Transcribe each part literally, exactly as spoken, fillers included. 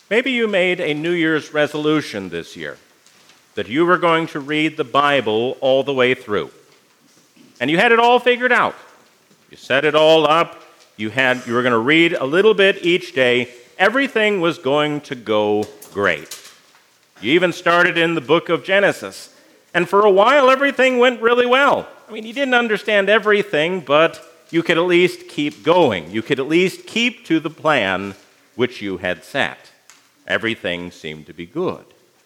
Maybe you made a New Year's resolution this year that you were going to read the Bible all the way through. And you had it all figured out. You set it all up. You had you were going to read a little bit each day. Everything was going to go great. You even started in the book of Genesis. And for a while, everything went really well. I mean, you didn't understand everything, but you could at least keep going. You could at least keep to the plan which you had set. Everything seemed to be good.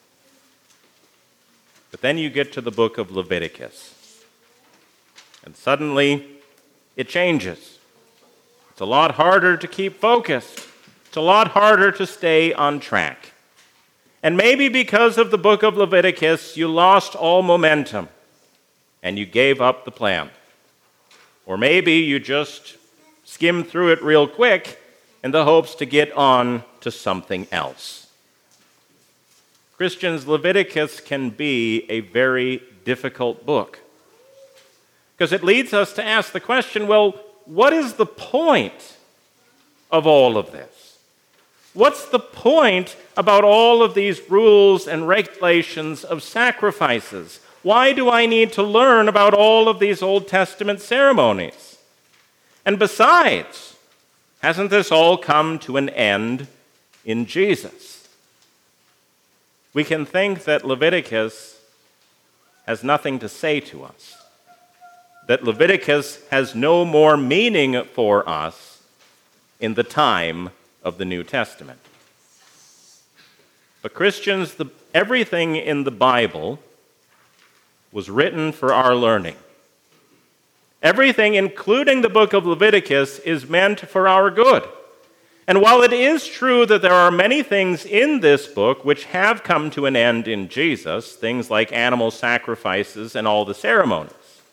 But then you get to the book of Leviticus, and suddenly it changes. It's a lot harder to keep focused. It's a lot harder to stay on track. And maybe because of the book of Leviticus, you lost all momentum and you gave up the plan. Or maybe you just skimmed through it real quick in the hopes to get on to something else. Christians, Leviticus can be a very difficult book because it leads us to ask the question, well, what is the point of all of this? What's the point about all of these rules and regulations of sacrifices? Why do I need to learn about all of these Old Testament ceremonies? And besides, hasn't this all come to an end in Jesus? We can think that Leviticus has nothing to say to us, that Leviticus has no more meaning for us in the time of the New Testament. But Christians, the, everything in the Bible was written for our learning. Everything, including the book of Leviticus, is meant for our good. And while it is true that there are many things in this book which have come to an end in Jesus, things like animal sacrifices and all the ceremonies,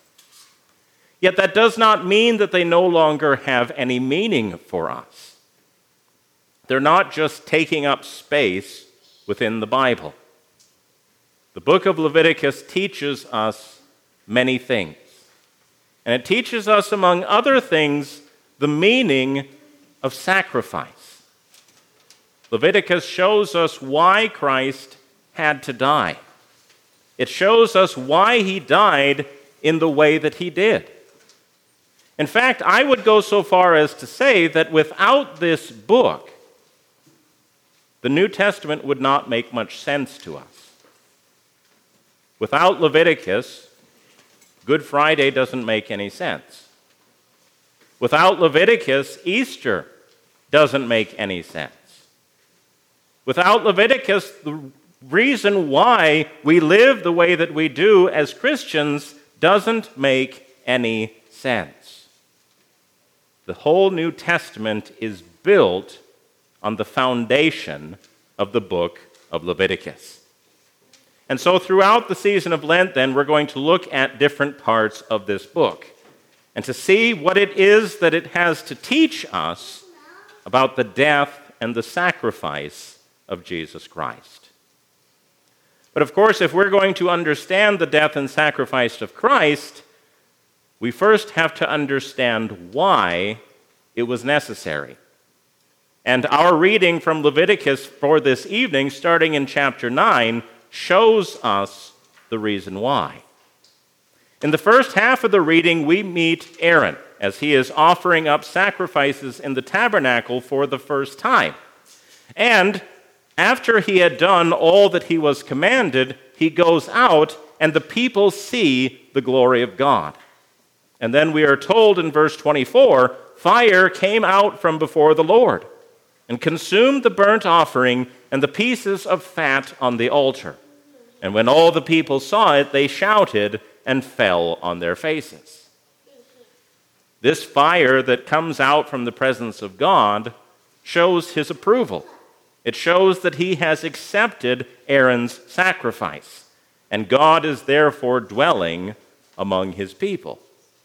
yet that does not mean that they no longer have any meaning for us. They're not just taking up space within the Bible. The book of Leviticus teaches us many things. And it teaches us, among other things, the meaning of sacrifice. Leviticus shows us why Christ had to die. It shows us why he died in the way that he did. In fact, I would go so far as to say that without this book, the New Testament would not make much sense to us. Without Leviticus, Good Friday doesn't make any sense. Without Leviticus, Easter doesn't make any sense. Without Leviticus, the reason why we live the way that we do as Christians doesn't make any sense. The whole New Testament is built on the foundation of the book of Leviticus. And so throughout the season of Lent, then, we're going to look at different parts of this book and to see what it is that it has to teach us about the death and the sacrifice of Jesus Christ. But of course, if we're going to understand the death and sacrifice of Christ, we first have to understand why it was necessary. And our reading from Leviticus for this evening, starting in chapter nine, shows us the reason why. In the first half of the reading, we meet Aaron as he is offering up sacrifices in the tabernacle for the first time. And after he had done all that he was commanded, he goes out and the people see the glory of God. And then we are told in verse twenty-four, fire came out from before the Lord and consumed the burnt offering and the pieces of fat on the altar. And when all the people saw it, they shouted and fell on their faces. This fire that comes out from the presence of God shows his approval. It shows that he has accepted Aaron's sacrifice, and God is therefore dwelling among his people.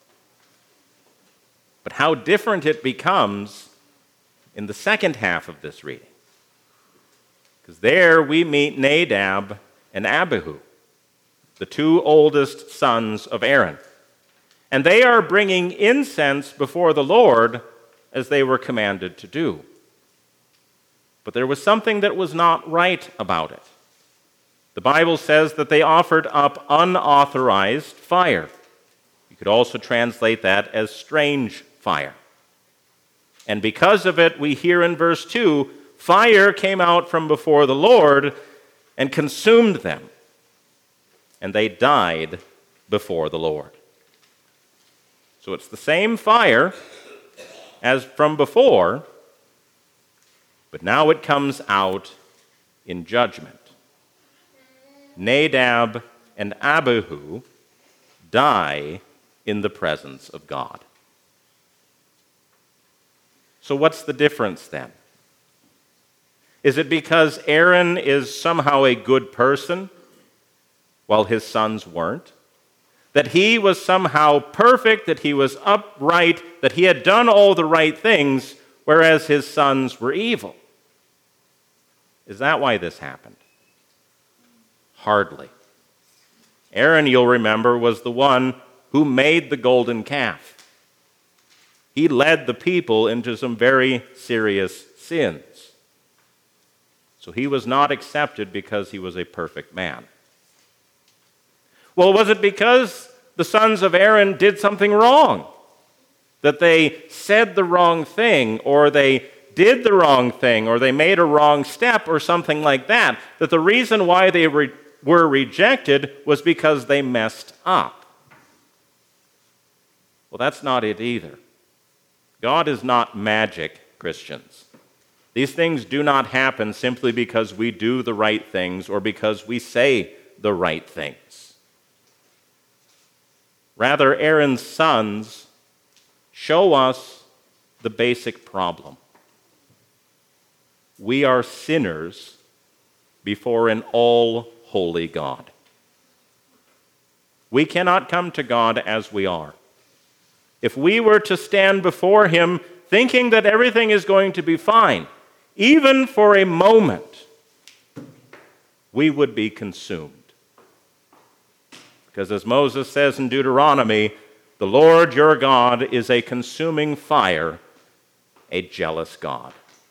But how different it becomes in the second half of this reading. Because there we meet Nadab and Abihu, the two oldest sons of Aaron. And they are bringing incense before the Lord as they were commanded to do. But there was something that was not right about it. The Bible says that they offered up unauthorized fire. You could also translate that as strange fire. And because of it, we hear in verse two, fire came out from before the Lord and consumed them, and they died before the Lord. So it's the same fire as from before, but now it comes out in judgment. Nadab and Abihu die in the presence of God. So what's the difference then? Is it because Aaron is somehow a good person while his sons weren't? That he was somehow perfect, that he was upright, that he had done all the right things, whereas his sons were evil? Is that why this happened? Hardly. Aaron, you'll remember, was the one who made the golden calf. He led the people into some very serious sins. So he was not accepted because he was a perfect man. Well, was it because the sons of Aaron did something wrong? That they said the wrong thing, or they did the wrong thing, or they made a wrong step, or something like that? That the reason why they re- were rejected was because they messed up? Well, that's not it either. God is not magic, Christians. These things do not happen simply because we do the right things or because we say the right things. Rather, Aaron's sons show us the basic problem. We are sinners before an all-holy God. We cannot come to God as we are. If we were to stand before him thinking that everything is going to be fine, even for a moment, we would be consumed. Because as Moses says in Deuteronomy, the Lord your God is a consuming fire, a jealous God.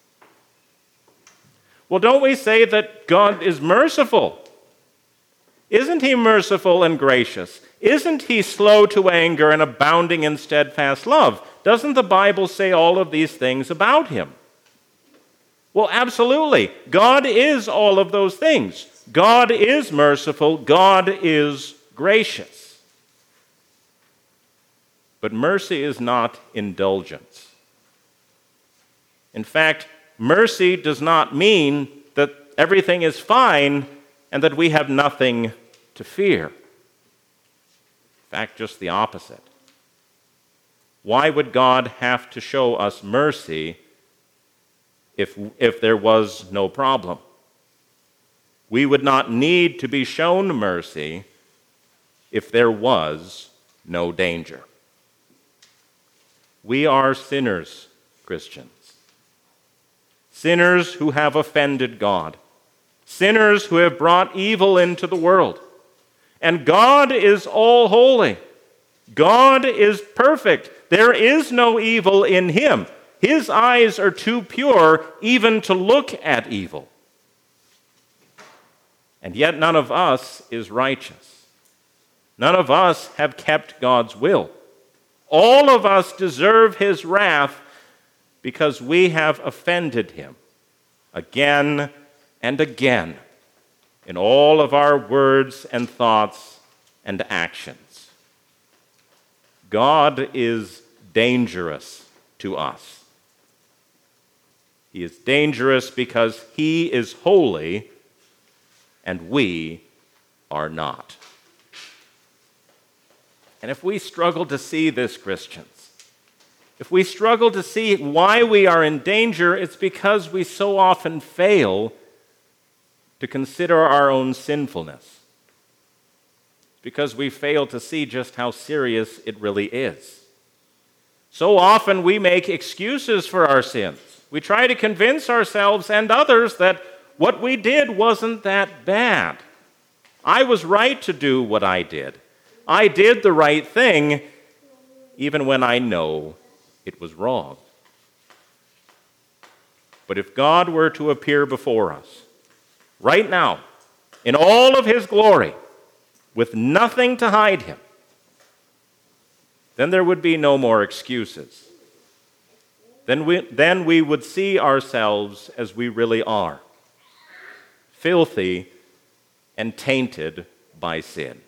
Well, don't we say that God is merciful? Isn't he merciful and gracious? Isn't he slow to anger and abounding in steadfast love? Doesn't the Bible say all of these things about him? Well, absolutely. God is all of those things. God is merciful. God is gracious. But mercy is not indulgence. In fact, mercy does not mean that everything is fine and that we have nothing to fear. In fact, just the opposite. Why would God have to show us mercy if, if there was no problem? We would not need to be shown mercy if there was no danger. We are sinners, Christians. Sinners who have offended God. Sinners who have brought evil into the world. And God is all holy. God is perfect. There is no evil in him. His eyes are too pure even to look at evil. And yet none of us is righteous. None of us have kept God's will. All of us deserve his wrath because we have offended him again and again in all of our words and thoughts and actions. God is dangerous to us. He is dangerous because he is holy and we are not. And if we struggle to see this, Christians, if we struggle to see why we are in danger, it's because we so often fail to consider our own sinfulness. It's because we fail to see just how serious it really is. So often we make excuses for our sins. We try to convince ourselves and others that what we did wasn't that bad. I was right to do what I did. I did the right thing, even when I know it was wrong. But if God were to appear before us right now, in all of his glory, with nothing to hide him, then there would be no more excuses. Then we, then we would see ourselves as we really are, filthy and tainted by sin.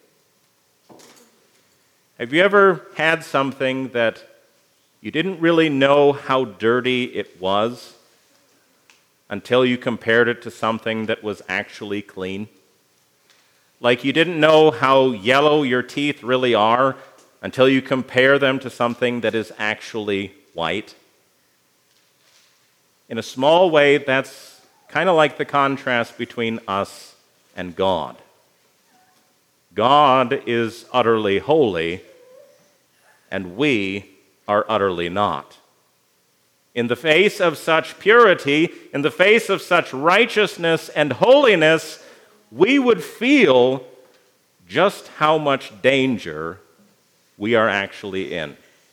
Have you ever had something that you didn't really know how dirty it was until you compared it to something that was actually clean? Like you didn't know how yellow your teeth really are until you compare them to something that is actually white? In a small way, that's kind of like the contrast between us and God. God is utterly holy, and we are utterly not. In the face of such purity, in the face of such righteousness and holiness, we would feel just how much danger we are actually in.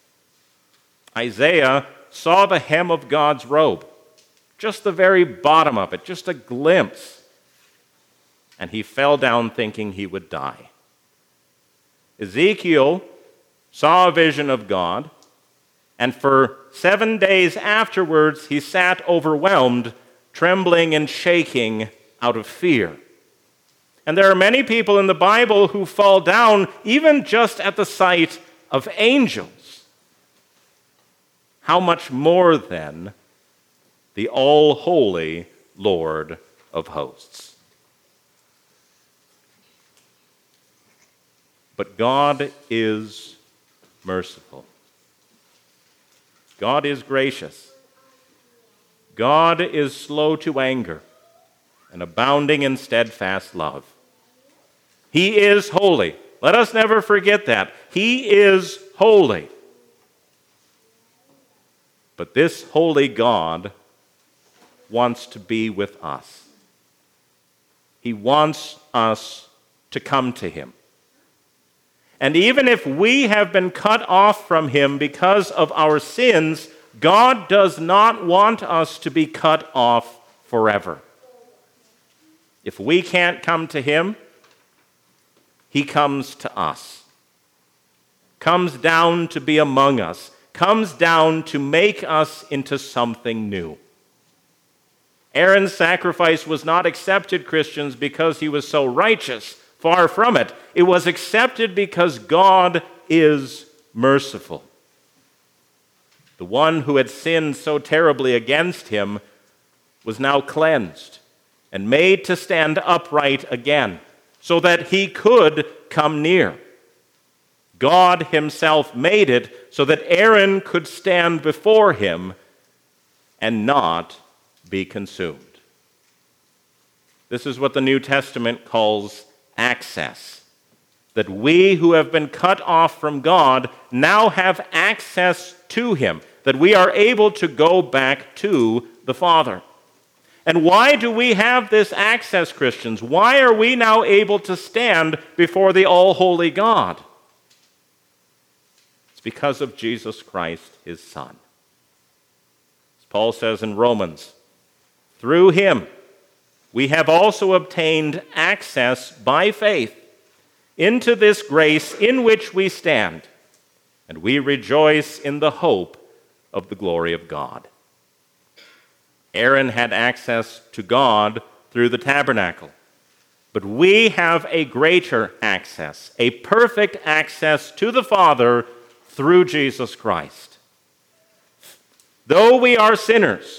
Isaiah saw the hem of God's robe, just the very bottom of it, just a glimpse, and he fell down thinking he would die. Ezekiel saw a vision of God, and for seven days afterwards he sat overwhelmed, trembling and shaking out of fear. And there are many people in the Bible who fall down even just at the sight of angels. How much more then the all-holy Lord of hosts? But God is merciful. God is gracious. God is slow to anger and abounding in steadfast love. He is holy. Let us never forget that. He is holy. But this holy God wants to be with us. He wants us to come to him. And even if we have been cut off from him because of our sins, God does not want us to be cut off forever. If we can't come to him, he comes to us, comes down to be among us, comes down to make us into something new. Aaron's sacrifice was not accepted, Christians, because he was so righteous. Far from it. It was accepted because God is merciful. The one who had sinned so terribly against him was now cleansed and made to stand upright again, so that he could come near. God himself made it so that Aaron could stand before him and not be consumed. This is what the New Testament calls access. That we who have been cut off from God now have access to him. That we are able to go back to the Father. And why do we have this access, Christians? Why are we now able to stand before the all-holy God? It's because of Jesus Christ, his Son. As Paul says in Romans, through him we have also obtained access by faith into this grace in which we stand, and we rejoice in the hope of the glory of God. Aaron had access to God through the tabernacle, but we have a greater access, a perfect access to the Father through Jesus Christ. Though we are sinners,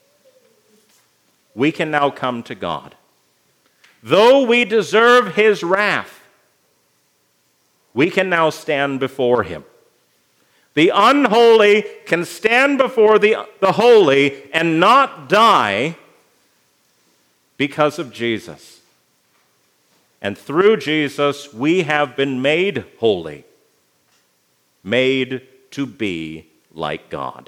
we can now come to God. Though we deserve his wrath, we can now stand before him. The unholy can stand before the, the holy and not die because of Jesus. And through Jesus, we have been made holy, made to be like God.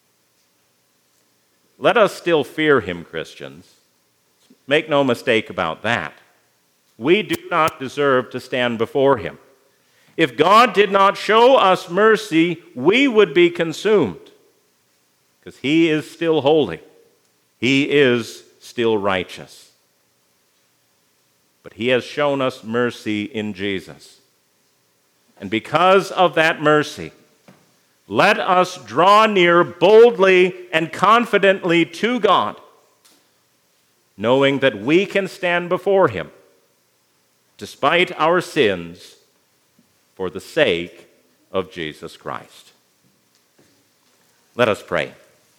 Let us still fear him, Christians. Make no mistake about that. We do not deserve to stand before him. If God did not show us mercy, we would be consumed, because he is still holy. He is still righteous. But he has shown us mercy in Jesus. And because of that mercy, let us draw near boldly and confidently to God, knowing that we can stand before him, despite our sins, for the sake of Jesus Christ. Let us pray.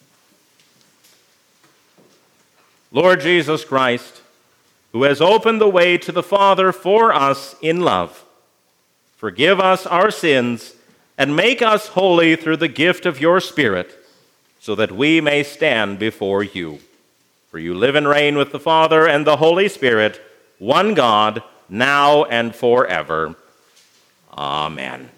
Lord Jesus Christ, who has opened the way to the Father for us in love, forgive us our sins and make us holy through the gift of your Spirit, so that we may stand before you. For you live and reign with the Father and the Holy Spirit, one God, now and forever. Amen.